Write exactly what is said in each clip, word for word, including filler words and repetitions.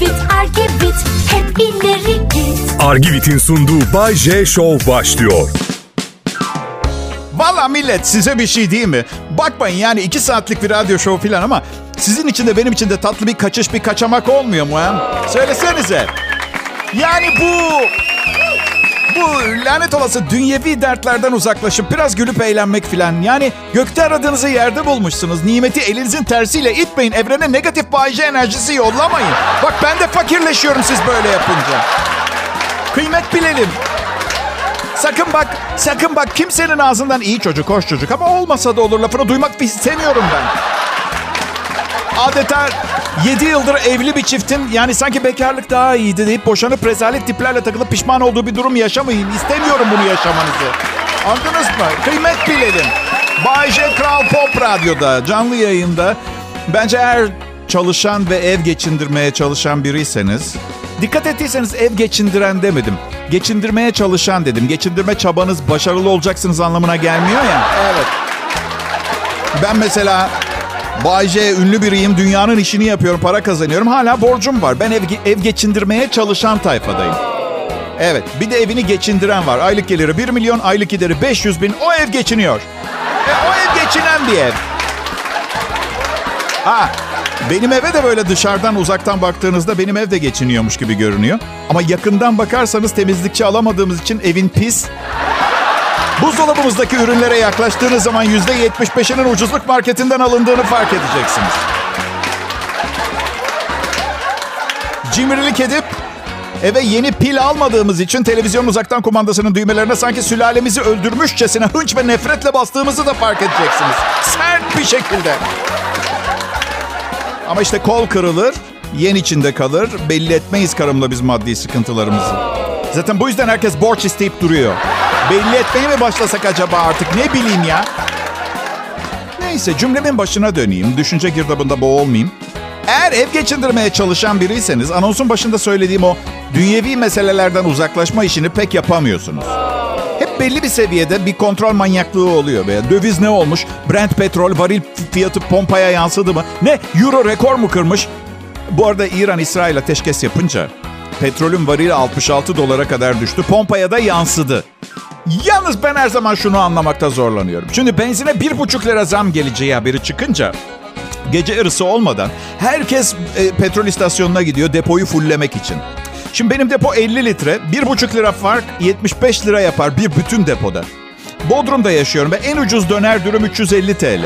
Argivit, Argivit, hep ileri git. Argivit'in sunduğu Bay J Show başlıyor. Valla millet, size bir şey değil mi? Bakmayın yani iki saatlik bir radyo show falan ama sizin için de benim için de tatlı bir kaçış, bir kaçamak olmuyor mu ha? Söylesenize. Yani bu... Bu lanet olası dünyevi dertlerden uzaklaşıp biraz gülüp eğlenmek falan. Yani gökte aradığınızı yerde bulmuşsunuz. Nimeti elinizin tersiyle itmeyin. Evrene negatif Bay J enerjisi yollamayın. Bak ben de fakirleşiyorum siz böyle yapınca. Kıymet bilelim. Sakın bak, sakın bak kimsenin ağzından iyi çocuk, hoş çocuk ama olmasa da olur lafını duymak istemiyorum ben. Adeta yedi yıldır evli bir çiftin yani sanki bekarlık daha iyiydi deyip boşanıp rezalet tiplerle takılıp pişman olduğu bir durum yaşamayın. İstemiyorum bunu yaşamanızı. Anladınız mı? Kıymet bilelim. Bay J Kral Pop Radyo'da canlı yayında. Bence eğer çalışan ve ev geçindirmeye çalışan biriyseniz, dikkat ettiyseniz ev geçindiren demedim. Geçindirmeye çalışan dedim. Geçindirme çabanız başarılı olacaksınız anlamına gelmiyor ya. Evet. Ben mesela Bay J ünlü biriyim. Dünyanın işini yapıyorum. Para kazanıyorum. Hala borcum var. Ben ev, ev geçindirmeye çalışan tayfadayım. Evet. Bir de evini geçindiren var. Aylık geliri bir milyon. Aylık gideri beş yüz bin. O ev geçiniyor. E, o ev geçinen bir ev. Ha, benim eve de böyle dışarıdan uzaktan baktığınızda benim ev de geçiniyormuş gibi görünüyor. Ama yakından bakarsanız temizlikçi alamadığımız için evin pis. Buzdolabımızdaki ürünlere yaklaştığınız zaman yüzde yetmiş beşinin ucuzluk marketinden alındığını fark edeceksiniz. Cimrilik edip eve yeni pil almadığımız için televizyonun uzaktan kumandasının düğmelerine sanki sülalemizi öldürmüşçesine hınç ve nefretle bastığımızı da fark edeceksiniz. Sert bir şekilde. Ama işte kol kırılır, yen içinde kalır. Belli etmeyiz karımla biz maddi sıkıntılarımızı. Zaten bu yüzden herkes borç isteyip duruyor. Belli etmeye mi başlasak acaba artık? Ne bileyim ya. Neyse cümlemin başına döneyim. Düşünce girdabında boğulmayayım. Eğer ev geçindirmeye çalışan biriyseniz anonsun başında söylediğim o dünyevi meselelerden uzaklaşma işini pek yapamıyorsunuz. Hep belli bir seviyede bir kontrol manyaklığı oluyor be. Döviz ne olmuş? Brent petrol varil fiyatı pompaya yansıdı mı? Ne? Euro rekor mu kırmış? Bu arada İran İsrail ateşkes yapınca petrolün varili altmış altı dolara kadar düştü. Pompaya da yansıdı. Yalnız ben her zaman şunu anlamakta zorlanıyorum. Şimdi benzine bir buçuk lira zam geleceği haberi çıkınca gece yarısı olmadan herkes e, petrol istasyonuna gidiyor depoyu fulllemek için. Şimdi benim depo elli litre. bir buçuk lira fark yetmiş beş lira yapar bir bütün depoda. Bodrum'da yaşıyorum ve en ucuz döner dürüm üç yüz elli TL.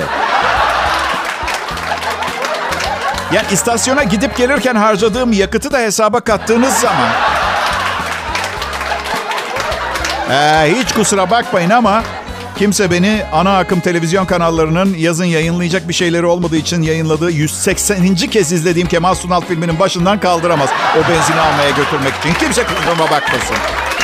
Yani istasyona gidip gelirken harcadığım yakıtı da hesaba kattığınız zaman... Ee, hiç kusura bakmayın ama kimse beni ana akım televizyon kanallarının yazın yayınlayacak bir şeyleri olmadığı için yayınladığı yüz sekseninci kez izlediğim Kemal Sunal filminin başından kaldıramaz. O benzini almaya götürmek için. Kimse kusuruma bakmasın.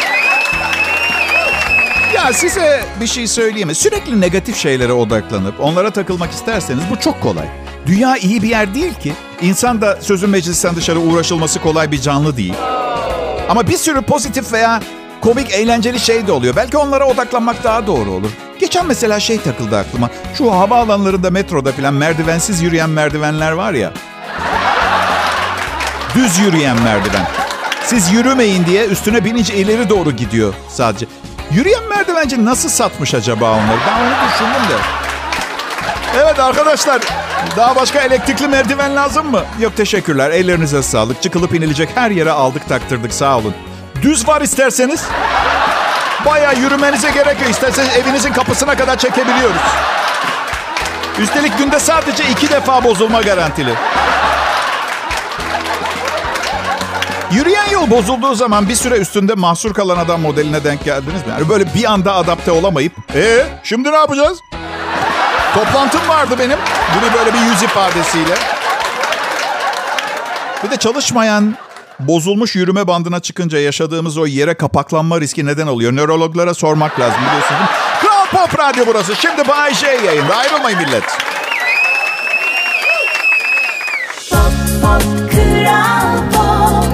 Ya size bir şey söyleyeyim mi? Sürekli negatif şeylere odaklanıp onlara takılmak isterseniz bu çok kolay. Dünya iyi bir yer değil ki. İnsan da sözün meclisten dışarı uğraşılması kolay bir canlı değil. Ama bir sürü pozitif veya komik, eğlenceli şey de oluyor. Belki onlara odaklanmak daha doğru olur. Geçen mesela şey takıldı aklıma. Şu havaalanlarında, metroda falan merdivensiz yürüyen merdivenler var ya. Düz yürüyen merdiven. Siz yürümeyin diye üstüne binince ileri doğru gidiyor sadece. Yürüyen merdivenci nasıl satmış acaba onları? Ben onu düşündüm de. Evet arkadaşlar, daha başka elektrikli merdiven lazım mı? Yok teşekkürler, ellerinize sağlık. Çıkılıp inilecek her yere aldık taktırdık, sağ olun. Düz var isterseniz. Bayağı yürümenize gerek yok. İsterseniz evinizin kapısına kadar çekebiliyoruz. Üstelik günde sadece iki defa bozulma garantili. Yürüyen yol bozulduğu zaman bir süre üstünde mahsur kalan adam modeline denk geldiniz mi? Yani böyle bir anda adapte olamayıp, ee şimdi ne yapacağız? Toplantım vardı benim. Bunu böyle bir yüz ifadesiyle. Bir de çalışmayan, bozulmuş yürüme bandına çıkınca yaşadığımız o yere kapaklanma riski neden oluyor? Nörologlara sormak lazım biliyorsunuz. Kral Pop Radyo burası. Şimdi Bay J yayında. Ayrılmayın millet. Pop, pop, Kral Pop.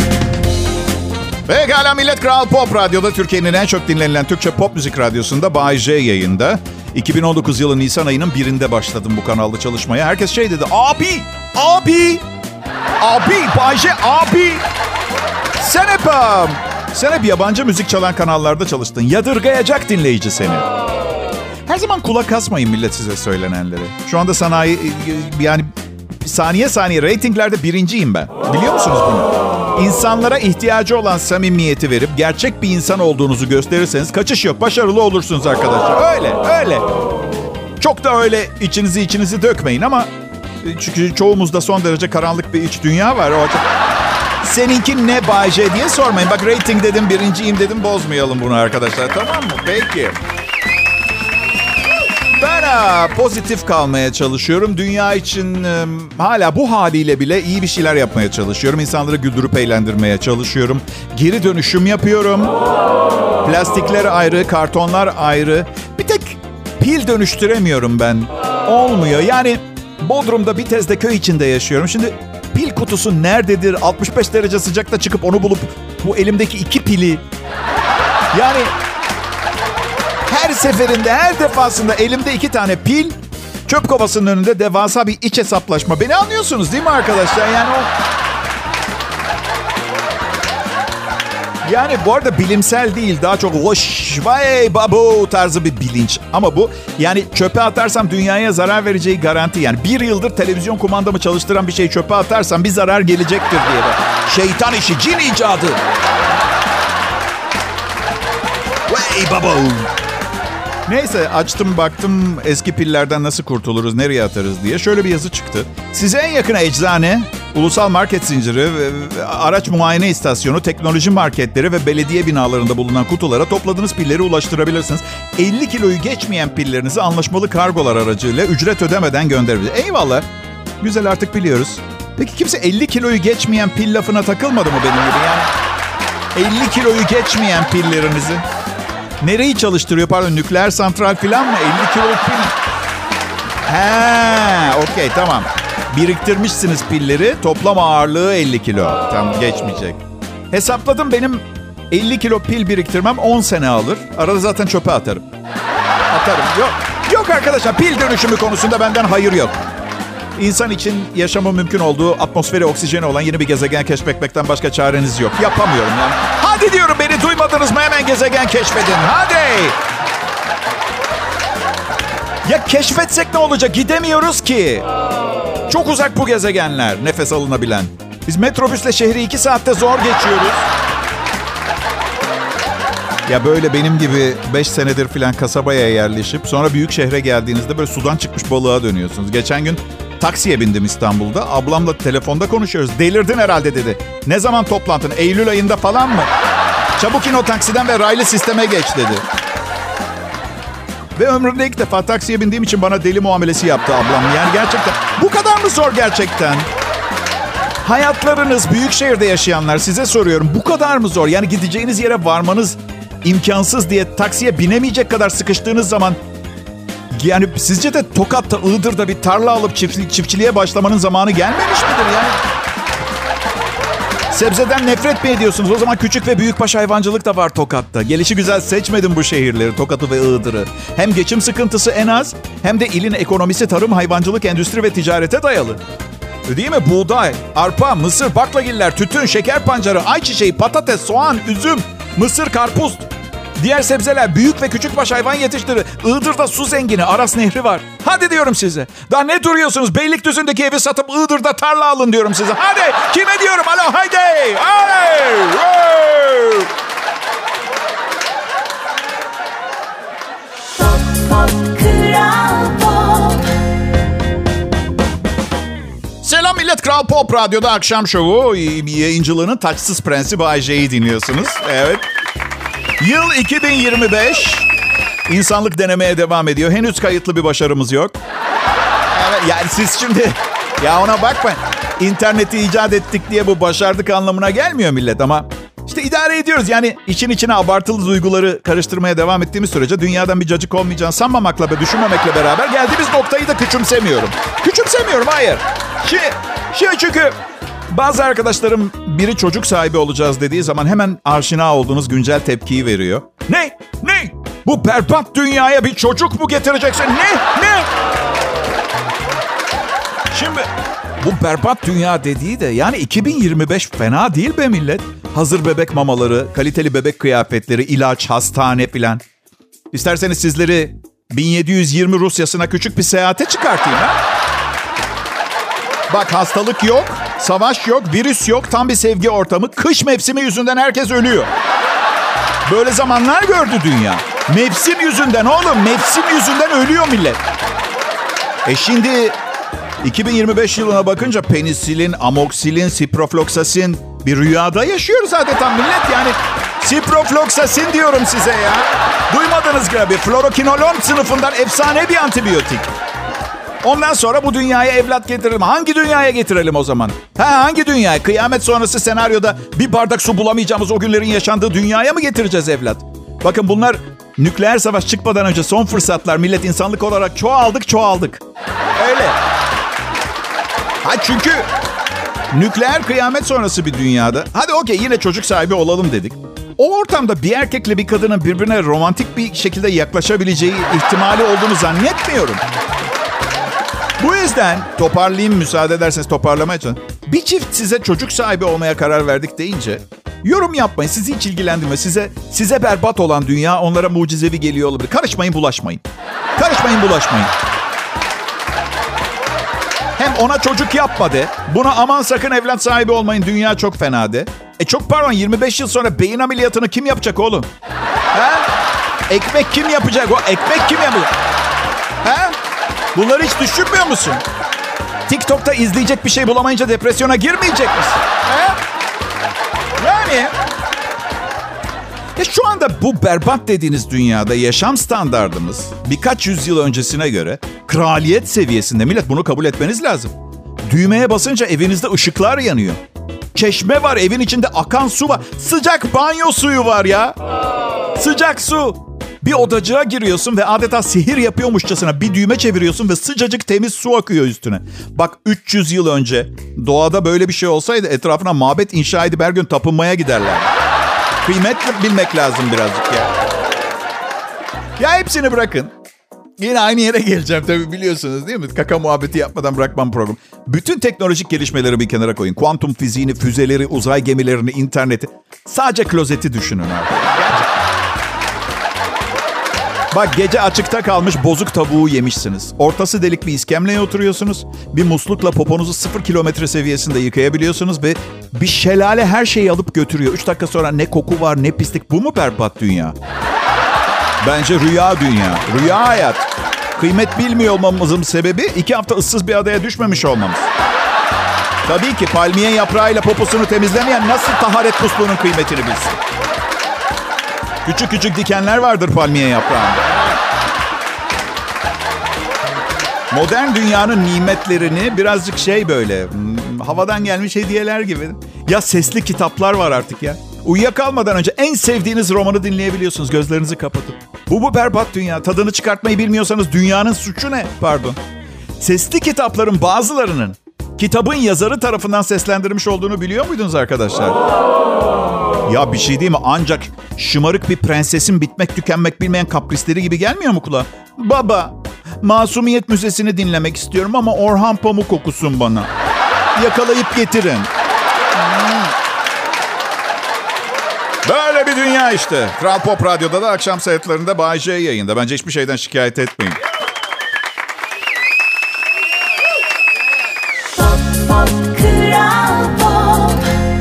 Pekala millet, Kral Pop Radyo'da Türkiye'nin en çok dinlenilen Türkçe pop müzik radyosunda Bay J yayında. iki bin on dokuz yılı Nisan ayının birinde başladım bu kanalda çalışmaya. Herkes şey dedi. Abi, abi Abi, Bay J, abi. Sen hep, sen hep yabancı müzik çalan kanallarda çalıştın. Yadırgayacak dinleyici seni. Her zaman kulak asmayın millet size söylenenleri. Şu anda sanayi, yani saniye saniye reytinglerde birinciyim ben. Biliyor musunuz bunu? İnsanlara ihtiyacı olan samimiyeti verip gerçek bir insan olduğunuzu gösterirseniz kaçış yok. Başarılı olursunuz arkadaşlar. Öyle, öyle. Çok da öyle içinizi içinizi dökmeyin ama çünkü çoğumuzda son derece karanlık bir iç dünya var. O seninki ne Bay J diye sormayın. Bak reyting dedim, birinciyim dedim, bozmayalım bunu arkadaşlar. Tamam mı? Peki. Ben ha, pozitif kalmaya çalışıyorum. Dünya için e, hala bu haliyle bile iyi bir şeyler yapmaya çalışıyorum. İnsanları güldürüp eğlendirmeye çalışıyorum. Geri dönüşüm yapıyorum. Plastikler ayrı, kartonlar ayrı. Bir tek pil dönüştüremiyorum ben. Olmuyor. Yani Bodrum'da Bitez'de köy içinde yaşıyorum. Şimdi pil kutusu nerededir? altmış beş derece sıcakta çıkıp onu bulup bu elimdeki iki pili... Yani... Her seferinde, her defasında elimde iki tane pil, çöp kovasının önünde devasa bir iç hesaplaşma. Beni anlıyorsunuz değil mi arkadaşlar? Yani o... Yani bu arada bilimsel değil, daha çok hoş, vay babu tarzı bir bilinç. Ama bu yani çöpe atarsam dünyaya zarar vereceği garanti. Yani bir yıldır televizyon kumandamı çalıştıran bir şeyi çöpe atarsam bir zarar gelecektir diye. Şeytan işi, cin icadı. Vay babu. Neyse açtım baktım eski pillerden nasıl kurtuluruz, nereye atarız diye. Şöyle bir yazı çıktı. Size en yakın eczane, ulusal market zinciri, araç muayene istasyonu, teknoloji marketleri ve belediye binalarında bulunan kutulara topladığınız pilleri ulaştırabilirsiniz. elli kiloyu geçmeyen pillerinizi anlaşmalı kargolar aracıyla ücret ödemeden gönderebilirsiniz. Eyvallah. Güzel, artık biliyoruz. Peki kimse elli kiloyu geçmeyen pil lafına takılmadı mı benim gibi? Yani elli kiloyu geçmeyen pillerinizi... Nereyi çalıştırıyor? Pardon, nükleer santral falan mı? elli kiloluk pil. He, okey, tamam. Biriktirmişsiniz pilleri. Toplam ağırlığı elli kilo. Tam geçmeyecek. Hesapladım, benim elli kilo pil biriktirmem on sene alır. Arada zaten çöpe atarım. Atarım. Yok, yok arkadaşlar, pil dönüşümü konusunda benden hayır yok. İnsan için yaşamı mümkün olduğu, atmosferi oksijeni olan yeni bir gezegen keşfetmekten başka çareniz yok. Yapamıyorum yani. Hadi diyorum, beni duymadınız mı? Hemen gezegen keşfedin. Hadi. Ya keşfetsek ne olacak? Gidemiyoruz ki. Çok uzak bu gezegenler, nefes alınabilen. Biz metrobüsle şehri iki saatte zor geçiyoruz. Ya böyle benim gibi beş senedir falan kasabaya yerleşip sonra büyük şehre geldiğinizde böyle sudan çıkmış balığa dönüyorsunuz. Geçen gün taksiye bindim İstanbul'da. Ablamla telefonda konuşuyoruz. Delirdin herhalde dedi. Ne zaman toplantın? Eylül ayında falan mı? Çabuk in o taksiden ve raylı sisteme geç dedi. Ve ömrümde ilk defa taksiye bindiğim için bana deli muamelesi yaptı ablam. Yani gerçekten bu kadar mı zor gerçekten? Hayatlarınız büyük şehirde yaşayanlar, size soruyorum, bu kadar mı zor? Yani gideceğiniz yere varmanız imkansız diye taksiye binemeyecek kadar sıkıştığınız zaman, yani sizce de Tokat'ta, Iğdır'da bir tarla alıp çiftçi, çiftçiliğe başlamanın zamanı gelmemiş midir yani? Sebzeden nefret mi ediyorsunuz? O zaman küçük ve büyükbaş hayvancılık da var Tokat'ta. Gelişigüzel seçmedim bu şehirleri, Tokat'ı ve Iğdır'ı. Hem geçim sıkıntısı en az, hem de ilin ekonomisi tarım, hayvancılık, endüstri ve ticarete dayalı. Değil mi? Buğday, arpa, mısır, baklagiller, tütün, şeker pancarı, ayçiçeği, patates, soğan, üzüm, mısır, karpuz. Diğer sebzeler, büyük ve küçükbaş hayvan yetiştirir. Iğdır'da su zengini, Aras Nehri var. Hadi diyorum size. Daha ne duruyorsunuz? Beylikdüzü'ndeki evi satıp Iğdır'da tarla alın diyorum size. Hadi. Kime diyorum? Alo, haydi. Haydi. Pop, pop, Kral Pop. Selam millet, Kral Pop Radyo'da akşam şovu yayıncılığının taçsız prensi Bay J'yi dinliyorsunuz. Evet. Yıl iki bin yirmi beş. İnsanlık denemeye devam ediyor. Henüz kayıtlı bir başarımız yok. Evet, yani siz şimdi... Ya ona bakmayın. İnterneti icat ettik diye bu başardık anlamına gelmiyor millet ama... İşte idare ediyoruz. Yani için içine abartılı duyguları karıştırmaya devam ettiğimiz sürece dünyadan bir cacık olmayacağını sanmamakla ve düşünmemekle beraber geldiğimiz noktayı da küçümsemiyorum. Küçümsemiyorum, hayır. Şey, şey çünkü... Bazı arkadaşlarım biri çocuk sahibi olacağız dediği zaman hemen aşina olduğunuz güncel tepkiyi veriyor. Ne? Ne? Bu berbat dünyaya bir çocuk mu getireceksin? Ne? Ne? Şimdi Bu berbat dünya dediği de yani iki bin yirmi beş fena değil be millet. Hazır bebek mamaları, kaliteli bebek kıyafetleri, ilaç, hastane filan. İsterseniz sizleri bin yedi yüz yirmi Rusya'sına küçük bir seyahate çıkartayım ha. Bak hastalık yok, savaş yok, virüs yok, tam bir sevgi ortamı. Kış mevsimi yüzünden herkes ölüyor. Böyle zamanlar gördü dünya. Mevsim yüzünden oğlum, mevsim yüzünden ölüyor millet. E şimdi iki bin yirmi beş yılına bakınca penisilin, amoksilin, siprofloksasin bir rüyada yaşıyoruz adeta millet. Yani siprofloksasin diyorum size ya. Duymadınız galiba. Fluorokinolon sınıfından efsane bir antibiyotik. Ondan sonra bu dünyaya evlat getirelim. Hangi dünyaya getirelim o zaman? Ha hangi dünyaya? Kıyamet sonrası senaryoda bir bardak su bulamayacağımız o günlerin yaşandığı dünyaya mı getireceğiz evlat? Bakın bunlar nükleer savaş çıkmadan önce son fırsatlar. Millet insanlık olarak çoğaldık çoğaldık. Öyle. Ha çünkü nükleer kıyamet sonrası bir dünyada. Hadi okey yine çocuk sahibi olalım dedik. O ortamda bir erkekle bir kadının birbirine romantik bir şekilde yaklaşabileceği ihtimali olduğunu zannetmiyorum. Bu yüzden toparlayayım müsaade ederseniz toparlamaya çalışın. Bir çift size çocuk sahibi olmaya karar verdik deyince yorum yapmayın. Sizi hiç ilgilendirmiyor. Size size berbat olan dünya onlara mucizevi geliyor olabilir. Karışmayın, bulaşmayın. Karışmayın, bulaşmayın. Hem ona çocuk yapma de. Buna aman sakın evlat sahibi olmayın. Dünya çok fena de. E çok pardon yirmi beş yıl sonra beyin ameliyatını kim yapacak oğlum? Ha? Ekmek kim yapacak? O ekmek kim yapacak? Ha? Bunları hiç düşünmüyor musun? TikTok'ta izleyecek bir şey bulamayınca depresyona girmeyecek misin? He? Yani... Ya şu anda bu berbat dediğiniz dünyada yaşam standardımız birkaç yüzyıl öncesine göre kraliyet seviyesinde. Millet bunu kabul etmeniz lazım. Düğmeye basınca evinizde ışıklar yanıyor. Çeşme var, evin içinde akan su var. Sıcak banyo suyu var ya. Sıcak su. Bir odacığa giriyorsun ve adeta sihir yapıyormuşçasına bir düğme çeviriyorsun ve sıcacık temiz su akıyor üstüne. Bak üç yüz yıl önce doğada böyle bir şey olsaydı etrafına mabet inşa edip her gün tapınmaya giderler. Kıymet bilmek lazım birazcık ya. Ya hepsini bırakın. Yine aynı yere geleceğim tabii biliyorsunuz değil mi? Kaka muhabbeti yapmadan bırakmam program. Bütün teknolojik gelişmeleri bir kenara koyun. Kuantum fiziğini, füzeleri, uzay gemilerini, interneti. Sadece klozeti düşünün artık. Gerçekten. Bak gece açıkta kalmış bozuk tavuğu yemişsiniz. Ortası delik bir iskemleye oturuyorsunuz. Bir muslukla poponuzu sıfır kilometre seviyesinde yıkayabiliyorsunuz ve bir şelale her şeyi alıp götürüyor. Üç dakika sonra ne koku var ne pislik. Bu mu berbat dünya? Bence rüya dünya. Rüya hayat. Kıymet bilmiyor olmamızın sebebi iki hafta ıssız bir adaya düşmemiş olmamız. Tabii ki palmiye yaprağıyla poposunu temizlemeyen nasıl taharet musluğunun kıymetini bilsin? Küçük küçük dikenler vardır palmiye yaprağında. Modern dünyanın nimetlerini birazcık şey böyle havadan gelmiş hediyeler gibi. Ya sesli kitaplar var artık ya. Uyuyakalmadan önce en sevdiğiniz romanı dinleyebiliyorsunuz gözlerinizi kapatıp. Bu bu berbat dünya. Tadını çıkartmayı bilmiyorsanız dünyanın suçu ne? Pardon. Sesli kitapların bazılarının kitabın yazarı tarafından seslendirilmiş olduğunu biliyor muydunuz arkadaşlar? Ya bir şey değil mi? Ancak şımarık bir prensesin bitmek tükenmek bilmeyen kaprisleri gibi gelmiyor mu kulağa? Baba, Masumiyet Müzesi'ni dinlemek istiyorum ama Orhan Pamuk okusun bana. Yakalayıp getirin. Hmm. Böyle bir dünya işte. Kral Pop Radyo'da da akşam saatlerinde Bay J yayında. Bence hiçbir şeyden şikayet etmeyin. Pop, pop, Kral Pop.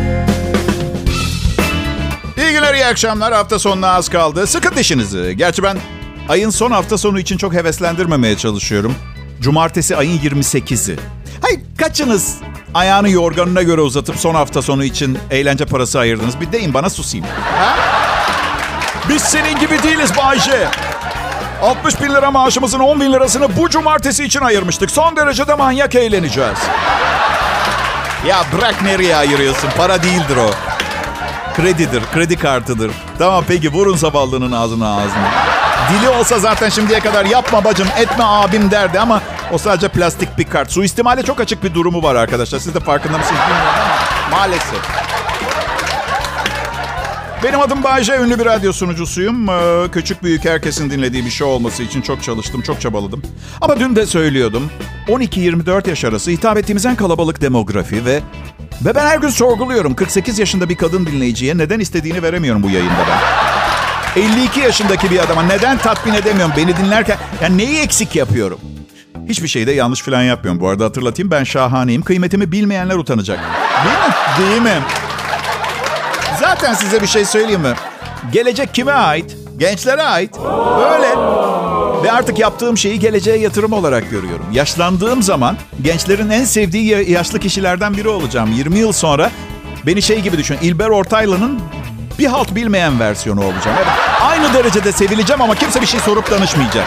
İyi günler, iyi akşamlar. Hafta sonuna az kaldı. Sıkın dişinizi. Gerçi ben ayın son hafta sonu için çok heveslendirmemeye çalışıyorum. Cumartesi ayın yirmi sekizi. Hayır, kaçınız ayağını yorganına göre uzatıp son hafta sonu için eğlence parası ayırdınız? Bir deyin bana, susayım. Ha? Biz senin gibi değiliz Bay J. altmış bin lira maaşımızın on bin lirasını bu cumartesi için ayırmıştık. Son derecede manyak eğleneceğiz. Ya bırak, nereye ayırıyorsun? Para değildir o. Kredidir, kredi kartıdır. Tamam peki, vurun zavallının ağzına ağzına. Dili olsa zaten şimdiye kadar yapma bacım, etme abim derdi ama o sadece plastik bir kart. Suistimale çok açık bir durumu var arkadaşlar. Siz de farkında mısınız bilmiyorum ama maalesef. Benim adım Bay J, ünlü bir radyo sunucusuyum. Ee, küçük büyük herkesin dinlediği bir show olması için çok çalıştım, çok çabaladım. Ama dün de söylüyordum. on iki yirmi dört yaş arası hitap ettiğimiz en kalabalık demografi ve ve ben her gün sorguluyorum. kırk sekiz yaşında bir kadın dinleyiciye neden istediğini veremiyorum bu yayında ben. elli iki yaşındaki bir adama neden tatmin edemiyorum beni dinlerken? Yani neyi eksik yapıyorum? Hiçbir şeyde yanlış falan yapmıyorum. Bu arada hatırlatayım, ben şahaneyim. Kıymetimi bilmeyenler utanacak. Değil mi? Değil mi? Zaten size bir şey söyleyeyim mi? Gelecek kime ait? Gençlere ait. Öyle. Ve artık yaptığım şeyi geleceğe yatırım olarak görüyorum. Yaşlandığım zaman gençlerin en sevdiği yaşlı kişilerden biri olacağım. yirmi yıl sonra beni şey gibi düşün. İlber Ortaylı'nın bir halt bilmeyen versiyonu olacağım. Evet. Aynı derecede sevileceğim ama kimse bir şey sorup danışmayacak.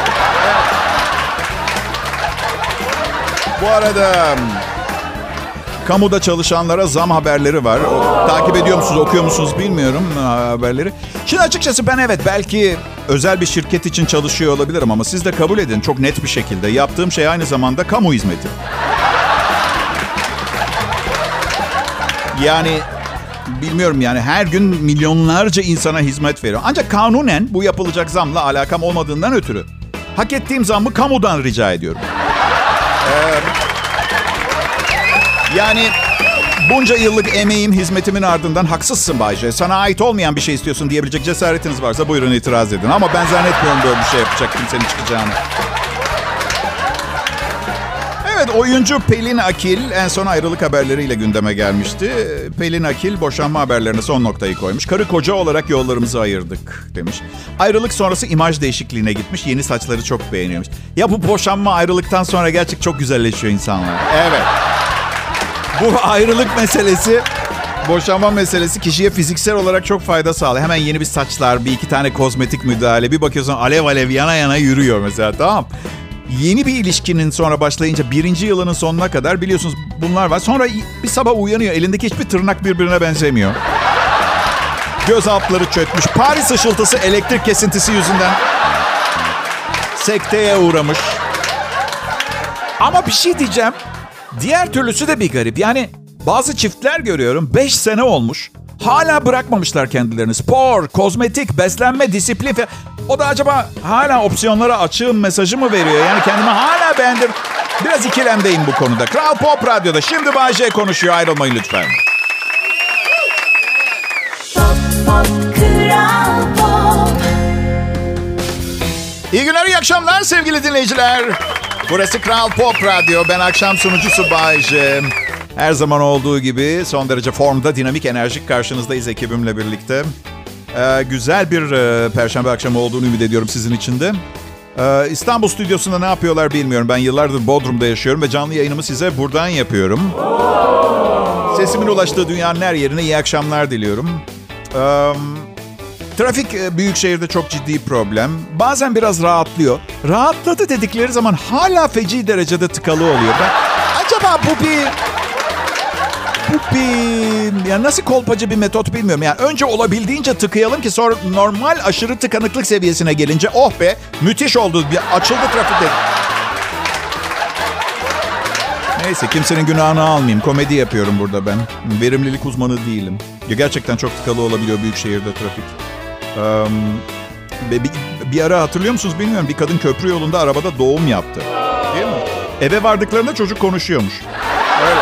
Bu arada kamuda çalışanlara zam haberleri var. O, takip ediyor musunuz, okuyor musunuz bilmiyorum haberleri. Şimdi açıkçası ben evet belki özel bir şirket için çalışıyor olabilirim ama siz de kabul edin çok net bir şekilde. Yaptığım şey aynı zamanda kamu hizmeti. Yani bilmiyorum yani her gün milyonlarca insana hizmet veriyor. Ancak kanunen bu yapılacak zamla alakam olmadığından ötürü hak ettiğim zammı kamudan rica ediyorum. Ee, yani bunca yıllık emeğim, hizmetimin ardından haksızsın Bay J. Sana ait olmayan bir şey istiyorsun diyebilecek cesaretiniz varsa buyurun itiraz edin. Ama ben zannetmiyorum böyle bir şey yapacak kimsenin çıkacağını. Evet, oyuncu Pelin Akil en son ayrılık haberleriyle gündeme gelmişti. Pelin Akil boşanma haberlerine son noktayı koymuş. Karı koca olarak yollarımızı ayırdık demiş. Ayrılık sonrası imaj değişikliğine gitmiş. Yeni saçları çok beğeniyormuş. Ya bu boşanma ayrılıktan sonra gerçekten çok güzelleşiyor insanlar. Evet. Bu ayrılık meselesi, boşanma meselesi kişiye fiziksel olarak çok fayda sağlıyor. Hemen yeni bir saçlar, bir iki tane kozmetik müdahale. Bir bakıyorsun alev alev yana yana yürüyor mesela, tamam. Yeni bir ilişkinin sonra başlayınca birinci yılının sonuna kadar biliyorsunuz bunlar var. Sonra bir sabah uyanıyor, elindeki hiçbir tırnak birbirine benzemiyor. Göz altları çökmüş. Paris ışıltısı elektrik kesintisi yüzünden sekteye uğramış. Ama bir şey diyeceğim. Diğer türlüsü de bir garip. Yani bazı çiftler görüyorum beş sene olmuş. Hala bırakmamışlar kendilerini. Spor, kozmetik, beslenme, disiplin falan. O da acaba hala opsiyonlara açığım mesajı mı veriyor? Yani kendimi hala beğendim. Biraz ikilemdeyim bu konuda. Kral Pop Radyo'da. Şimdi Bay J konuşuyor. Ayrılmayın lütfen. Pop, pop, Kral Pop. İyi günler, iyi akşamlar sevgili dinleyiciler. Burası Kral Pop Radyo. Ben akşam sunucusu Bay J. Her zaman olduğu gibi son derece formda, dinamik, enerjik karşınızdayız ekibimle birlikte. Ee, güzel bir e, perşembe akşamı olduğunu ümit ediyorum sizin için de. Ee, İstanbul stüdyosunda ne yapıyorlar bilmiyorum. Ben yıllardır Bodrum'da yaşıyorum ve canlı yayınımı size buradan yapıyorum. Sesimin ulaştığı dünyanın her yerine iyi akşamlar diliyorum. Ee, trafik e, büyük şehirde çok ciddi problem. Bazen biraz rahatlıyor. Rahatladı dedikleri zaman hala feci derecede tıkalı oluyor. Ben, acaba bu bir... Bu bir... Yani nasıl kolpacı bir metot bilmiyorum. Yani önce olabildiğince tıkayalım ki sonra normal aşırı tıkanıklık seviyesine gelince oh be müthiş oldu. Bir açıldı trafikte. Neyse kimsenin günahını almayayım. Komedi yapıyorum burada ben. Verimlilik uzmanı değilim. Ya gerçekten çok tıkalı olabiliyor büyük şehirde trafik. Um, bir, bir ara hatırlıyor musunuz bilmiyorum. Bir kadın köprü yolunda arabada doğum yaptı. Değil mi? Eve vardıklarında çocuk konuşuyormuş. Öyle.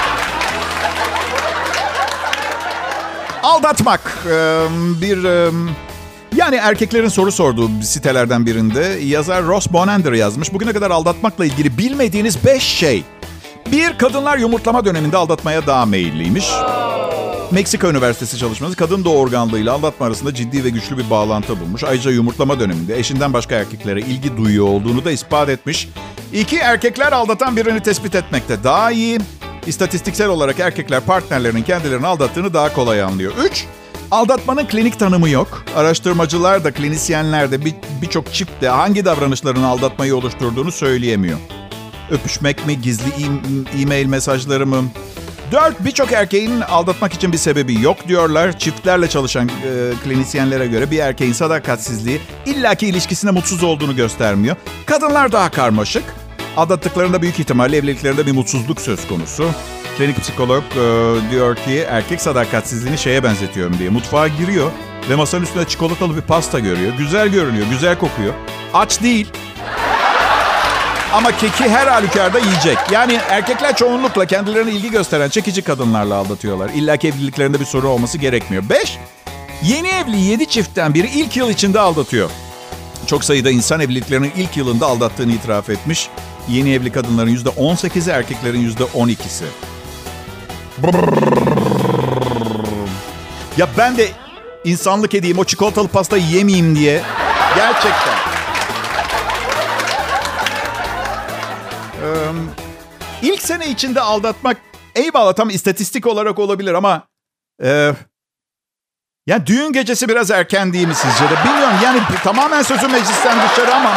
Aldatmak. Bir yani erkeklerin soru sorduğu sitelerden birinde yazar Ross Bonender yazmış. Bugüne kadar aldatmakla ilgili bilmediğiniz beş şey. Bir, kadınlar yumurtlama döneminde aldatmaya daha meyilliymiş. Meksika Üniversitesi çalışması kadın doğurganlığıyla aldatma arasında ciddi ve güçlü bir bağlantı bulmuş. Ayrıca yumurtlama döneminde eşinden başka erkeklere ilgi duyuyor olduğunu da ispat etmiş. İki, erkekler aldatan birini tespit etmekte daha iyi. İstatistiksel olarak erkekler partnerlerinin kendilerini aldattığını daha kolay anlıyor. Üç, aldatmanın klinik tanımı yok. Araştırmacılar da klinisyenler de bir, birçok çift de hangi davranışların aldatmayı oluşturduğunu söyleyemiyor. Öpüşmek mi, gizli e- e-mail mesajları mı? Dört, birçok erkeğin aldatmak için bir sebebi yok diyorlar. Çiftlerle çalışan e, klinisyenlere göre bir erkeğin sadakatsizliği illaki ilişkisine mutsuz olduğunu göstermiyor. Kadınlar daha karmaşık. Aldattıklarında büyük ihtimalle evliliklerinde bir mutsuzluk söz konusu. Klinik psikolog e, diyor ki erkek sadakatsizliğini şeye benzetiyorum diye. Mutfağa giriyor ve masanın üstünde çikolatalı bir pasta görüyor. Güzel görünüyor, güzel kokuyor. Aç değil. Ama keki her halükarda yiyecek. Yani erkekler çoğunlukla kendilerine ilgi gösteren çekici kadınlarla aldatıyorlar. İlla ki evliliklerinde bir sorun olması gerekmiyor. Beş, yeni evli yedi çiftten biri ilk yıl içinde aldatıyor. Çok sayıda insan evliliklerinin ilk yılında aldattığını itiraf etmiş. Yeni evli kadınların yüzde on sekizi, erkeklerin yüzde on ikisi. Ya ben de insanlık edeyim, o çikolatalı pasta yemeyeyim diye. Gerçekten. Ee, ilk sene içinde aldatmak eyvallah tam istatistik olarak olabilir ama... E, ya düğün gecesi biraz erken değil mi sizce de? Bilmiyorum yani tamamen sözü meclisten dışarı ama...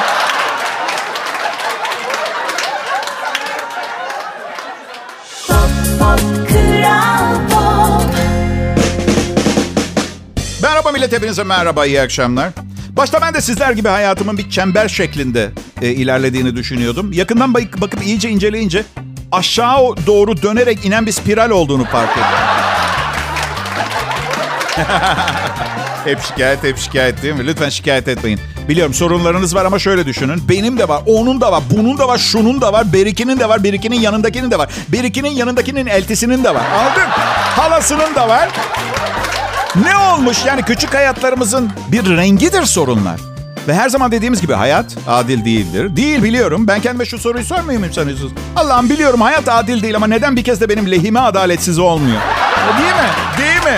Merhaba millet, hepinize merhaba, iyi akşamlar. Başta ben de sizler gibi hayatımın bir çember şeklinde e, ilerlediğini düşünüyordum. Yakından bak- bakıp iyice inceleyince aşağı doğru dönerek inen bir spiral olduğunu fark ettim. Hep şikayet, hep şikayet değil mi? Lütfen şikayet etmeyin. Biliyorum sorunlarınız var ama şöyle düşünün. Benim de var, onun da var, bunun da var, şunun da var, berikinin de var, berikinin yanındakinin de var. Berikinin yanındakinin eltisinin de var. Anladın? Halasının da var. Ne olmuş? Yani küçük hayatlarımızın bir rengidir sorunlar. Ve her zaman dediğimiz gibi hayat adil değildir. Değil, biliyorum. Ben kendime şu soruyu sormuyor muyum sanıyorsunuz? Allah'ım biliyorum hayat adil değil ama neden bir kez de benim lehime adaletsiz olmuyor? Değil mi? Değil mi?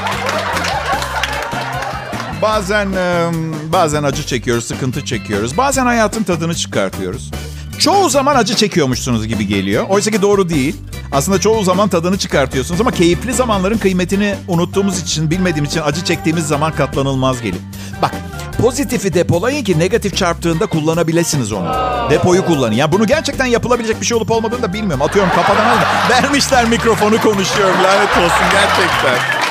Bazen bazen acı çekiyoruz, sıkıntı çekiyoruz. Bazen hayatın tadını çıkartıyoruz. Çoğu zaman acı çekiyormuşsunuz gibi geliyor. Oysa ki doğru değil. Aslında çoğu zaman tadını çıkartıyorsunuz ama keyifli zamanların kıymetini unuttuğumuz için, bilmediğimiz için acı çektiğimiz zaman katlanılmaz gelir. Bak, pozitifi depolayın ki negatif çarptığında kullanabilirsiniz onu. Depoyu kullanın. Ya bunu gerçekten yapılabilecek bir şey olup olmadığını da bilmiyorum. Atıyorum kafadan alma. Vermişler mikrofonu, konuşuyorum. Lanet olsun gerçekten.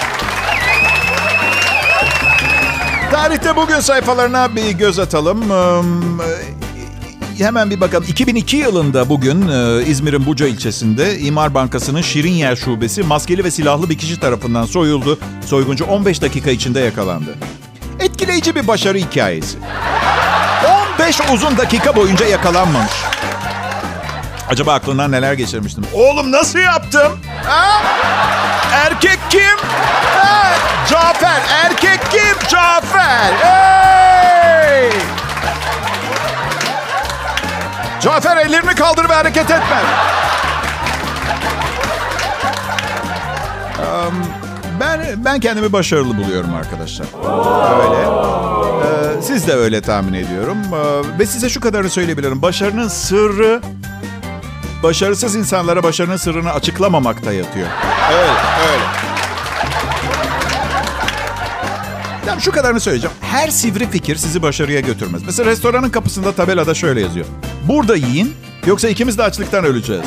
Tarihte bugün sayfalarına bir göz atalım. Ee, hemen bir bakalım. iki bin iki yılında bugün e, İzmir'in Buca ilçesinde İmar Bankası'nın Şirinyer Şubesi maskeli ve silahlı bir kişi tarafından soyuldu. Soyguncu on beş dakika içinde yakalandı. Etkileyici bir başarı hikayesi. on beş uzun dakika boyunca yakalanmamış. Acaba aklından neler geçirmiştim? Oğlum nasıl yaptım? Ha? Erkek kim? Ha? Cafer. Erkek kim? Cafer. Hey! Cafer ellerini kaldır ve hareket etme. Um, ben ben kendimi başarılı buluyorum arkadaşlar. Öyle. Ee, siz de öyle tahmin ediyorum. Ee, ve size şu kadarını söyleyebilirim. Başarının sırrı, başarısız insanlara başarının sırrını açıklamamakta yatıyor. Öyle, öyle. Tamam, şu kadarını söyleyeceğim. Her sivri fikir sizi başarıya götürmez. Mesela restoranın kapısında tabelada şöyle yazıyor. Burada yiyin, yoksa ikimiz de açlıktan öleceğiz.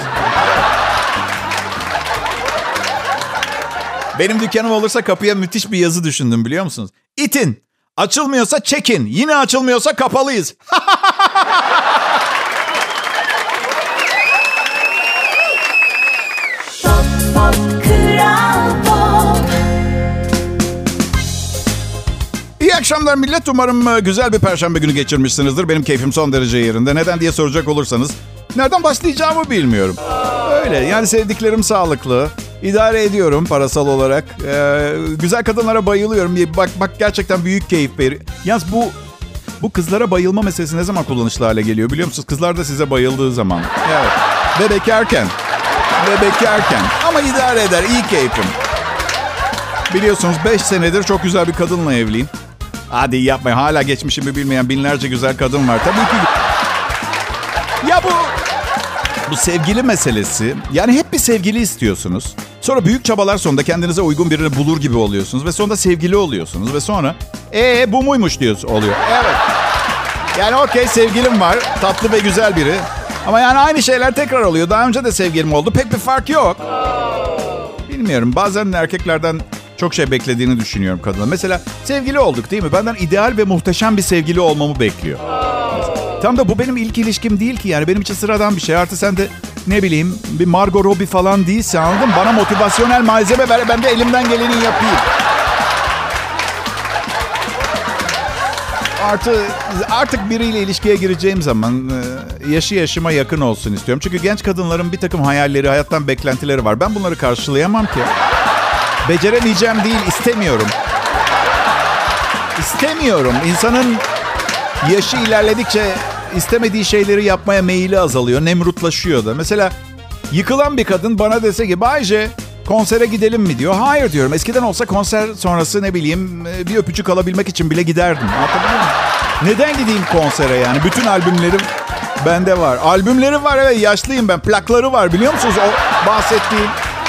Benim dükkanım olursa kapıya müthiş bir yazı düşündüm, biliyor musunuz? İtin. Açılmıyorsa çekin. Yine açılmıyorsa kapalıyız. İyi akşamlar millet. Umarım güzel bir perşembe günü geçirmişsinizdir. Benim keyfim son derece yerinde. Neden diye soracak olursanız, nereden başlayacağımı bilmiyorum. Öyle, yani sevdiklerim sağlıklı. İdare ediyorum parasal olarak. Ee, güzel kadınlara bayılıyorum. Bak bak gerçekten büyük keyif veriyor. Yalnız bu bu kızlara bayılma meselesi ne zaman kullanışlı hale geliyor biliyor musunuz? Kızlar da size bayıldığı zaman. Evet. Ve bekarken. Ve bekarken. Ama idare eder. İyi keyfim. Biliyorsunuz beş senedir çok güzel bir kadınla evliyim. Hadi yapmayın. Hala geçmişimi bilmeyen binlerce güzel kadın var. Tabii ki. Ya bu... Bu sevgili meselesi. Yani hep bir sevgili istiyorsunuz. Sonra büyük çabalar sonunda kendinize uygun birini bulur gibi oluyorsunuz. Ve sonunda sevgili oluyorsunuz. Ve sonra ee bu muymuş diyorsun, oluyor. Evet. Yani okey, sevgilim var. Tatlı ve güzel biri. Ama yani aynı şeyler tekrar oluyor. Daha önce de sevgilim oldu. Pek bir fark yok. Bilmiyorum. Bazen erkeklerden çok şey beklediğini düşünüyorum kadına. Mesela sevgili olduk değil mi? Benden ideal ve muhteşem bir sevgili olmamı bekliyor. Tam da bu benim ilk ilişkim değil ki yani. Benim için sıradan bir şey. Artı sen de ne bileyim bir Margot Robbie falan değilse, anladın mı? Bana motivasyonel malzeme ver, ben de elimden geleni yapayım. Artı, artık biriyle ilişkiye gireceğim zaman yaşı yaşıma yakın olsun istiyorum. Çünkü genç kadınların bir takım hayalleri, hayattan beklentileri var. Ben bunları karşılayamam ki. Beceremeyeceğim değil, istemiyorum. İstemiyorum. İnsanın yaşı ilerledikçe istemediği şeyleri yapmaya meyili azalıyor. Nemrutlaşıyor da. Mesela yıkılan bir kadın bana dese ki Bayce konsere gidelim mi diyor. Hayır diyorum. Eskiden olsa konser sonrası ne bileyim bir öpücük alabilmek için bile giderdim. Anlatabiliyor muyum? Neden gideyim konsere yani? Bütün albümlerim bende var. Albümleri var, evet, yaşlıyım ben. Plakları var, biliyor musunuz? O bahsettiğim.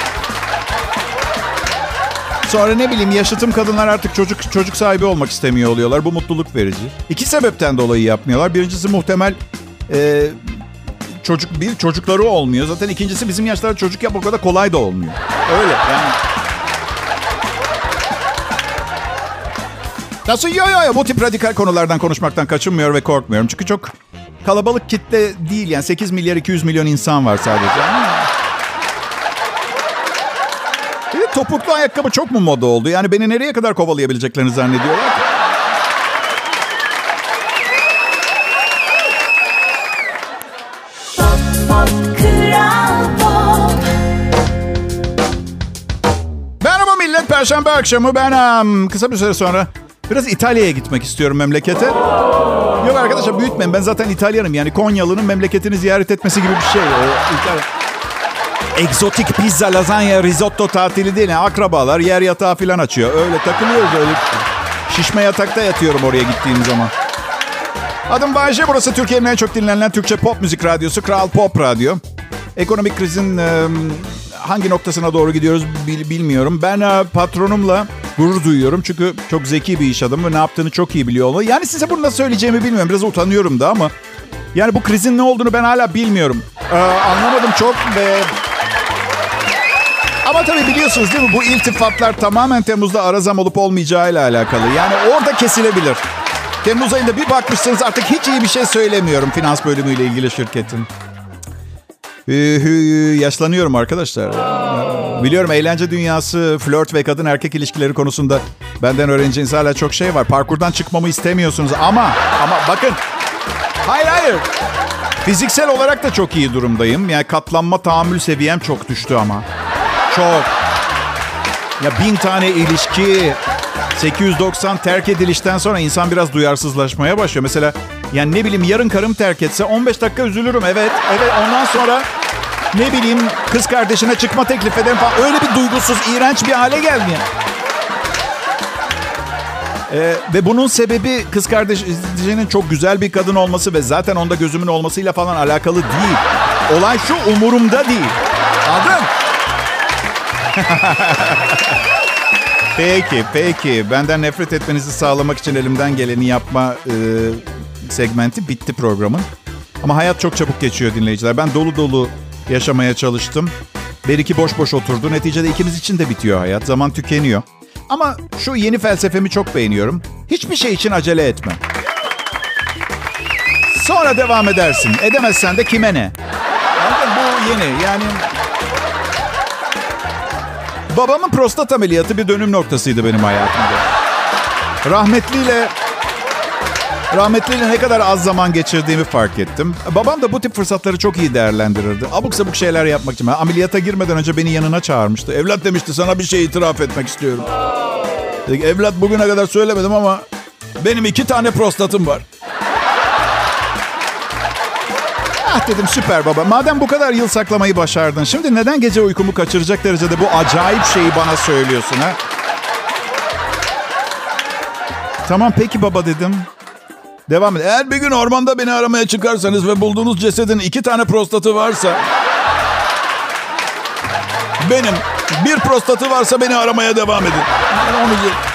Sonra ne bileyim yaşıtım kadınlar artık çocuk çocuk sahibi olmak istemiyor oluyorlar. Bu mutluluk verici. İki sebepten dolayı yapmıyorlar. Birincisi muhtemel e, çocuk bir çocukları olmuyor. Zaten ikincisi bizim yaşlarda çocuk yapmak o kadar kolay da olmuyor. Öyle yani. Nasıl yo yo yo bu tip radikal konulardan konuşmaktan kaçınmıyor ve korkmuyorum. Çünkü çok kalabalık kitle değil yani sekiz milyar iki yüz milyon insan var sadece. Bir de topuklu ayakkabı çok mu moda oldu? Yani beni nereye kadar kovalayabileceklerini zannediyorlar? Pop, pop, Kral Pop. Merhaba millet, Perşembe akşamı ben um, kısa bir süre sonra biraz İtalya'ya gitmek istiyorum, memlekete. Yok arkadaşlar büyütmeyin, ben zaten İtalyanım yani Konyalı'nın memleketini ziyaret etmesi gibi bir şey. O İtalya. Egzotik pizza, lazanya, risotto tatili değil. Yani akrabalar yer yatağı falan açıyor. Öyle takılıyoruz öyle. Şişme yatakta yatıyorum oraya gittiğim zaman. Adım Bayce. Burası Türkiye'nin en çok dinlenen Türkçe pop müzik radyosu. Kral Pop Radyo. Ekonomik krizin e, hangi noktasına doğru gidiyoruz bil, bilmiyorum. Ben e, patronumla gurur duyuyorum. Çünkü çok zeki bir iş adamı ve ne yaptığını çok iyi biliyor. Yani size bunu nasıl söyleyeceğimi bilmiyorum. Biraz utanıyorum da ama. Yani bu krizin ne olduğunu ben hala bilmiyorum. E, anlamadım çok ve... Ama tabii biliyorsunuz değil mi? Bu iltifatlar tamamen Temmuz'da ara zam olup olmayacağıyla alakalı. Yani orada kesilebilir. Temmuz ayında bir bakmışsınız artık hiç iyi bir şey söylemiyorum finans bölümüyle ilgili şirketin. Ee, yaşlanıyorum arkadaşlar. Biliyorum eğlence dünyası, flört ve kadın erkek ilişkileri konusunda benden öğreneceğiniz hala çok şey var. Parkurdan çıkmamı istemiyorsunuz ama ama bakın. Hayır hayır. Fiziksel olarak da çok iyi durumdayım. Yani katlanma tahammül seviyem çok düştü ama. Çok. Ya bin tane ilişki, sekiz yüz doksan terk edilişten sonra insan biraz duyarsızlaşmaya başlıyor. Mesela yani ne bileyim yarın karım terk etse on beş dakika üzülürüm. Evet, evet ondan sonra ne bileyim kız kardeşine çıkma teklif ederim falan. Öyle bir duygusuz, iğrenç bir hale geldi yani. Ee, ve bunun sebebi kız kardeşinin çok güzel bir kadın olması ve zaten onda gözümün olmasıyla falan alakalı değil. Olay şu, umurumda değil. Anladın? Peki, peki. Benden nefret etmenizi sağlamak için elimden geleni yapma e, segmenti bitti programın. Ama hayat çok çabuk geçiyor dinleyiciler. Ben dolu dolu yaşamaya çalıştım. Bir iki boş boş oturdu. Neticede ikimiz için de bitiyor hayat. Zaman tükeniyor. Ama şu yeni felsefemi çok beğeniyorum. Hiçbir şey için acele etme. Sonra devam edersin. Edemezsen de kime ne? Bu yeni yani... Babamın prostat ameliyatı bir dönüm noktasıydı benim hayatımda. Rahmetliyle rahmetliyle ne kadar az zaman geçirdiğimi fark ettim. Babam da bu tip fırsatları çok iyi değerlendirirdi. Abuk sabuk şeyler yapmak için. Ameliyata girmeden önce beni yanına çağırmıştı. Evlat demişti, sana bir şey itiraf etmek istiyorum. Dedik, evlat bugüne kadar söylemedim ama benim iki tane prostatım var. Ah dedim, süper baba. Madem bu kadar yıl saklamayı başardın, şimdi neden gece uykumu kaçıracak derecede bu acayip şeyi bana söylüyorsun ha? Tamam peki baba dedim. Devam et. Eğer bir gün ormanda beni aramaya çıkarsanız ve bulduğunuz cesedin iki tane prostatı varsa... Benim bir prostatı varsa beni aramaya devam edin. Onu...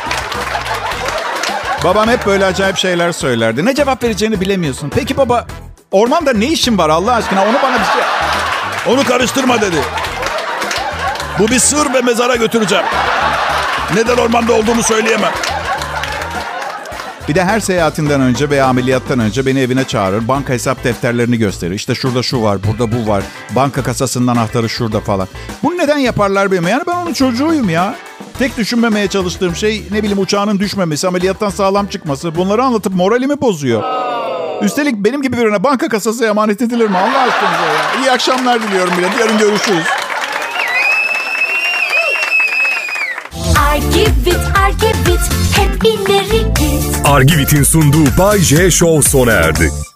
Babam hep böyle acayip şeyler söylerdi. Ne cevap vereceğini bilemiyorsun. Peki baba... Ormanda ne işin var Allah aşkına? Onu bana bir şey... Onu karıştırma dedi. Bu bir sır ve mezara götüreceğim. Neden ormanda olduğumu söyleyemem. Bir de her seyahatinden önce veya ameliyattan önce beni evine çağırır. Banka hesap defterlerini gösterir. İşte şurada şu var, burada bu var. Banka kasasının anahtarı şurada falan. Bunu neden yaparlar bilmiyorum. Yani ben onun çocuğuyum ya. Tek düşünmemeye çalıştığım şey ne bileyim uçağının düşmemesi, ameliyattan sağlam çıkması. Bunları anlatıp moralimi bozuyor. Üstelik benim gibi birine banka kasası emanet edilir mi? Allah aşkınıza ya. İyi akşamlar diliyorum bile. Yarın görüşürüz. Argivit, Argivit, hep ileri git. Argivit'in sunduğu Bay J Show sona erdi.